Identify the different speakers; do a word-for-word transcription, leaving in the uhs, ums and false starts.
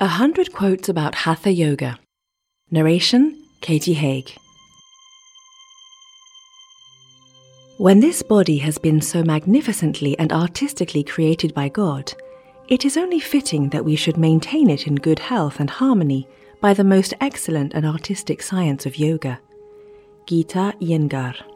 Speaker 1: A Hundred Quotes About Hatha Yoga. Narration, Katie Haig. When this body has been so magnificently and artistically created by God, it is only fitting that we should maintain it in good health and harmony by the most excellent and artistic science of yoga. Gita Iyengar.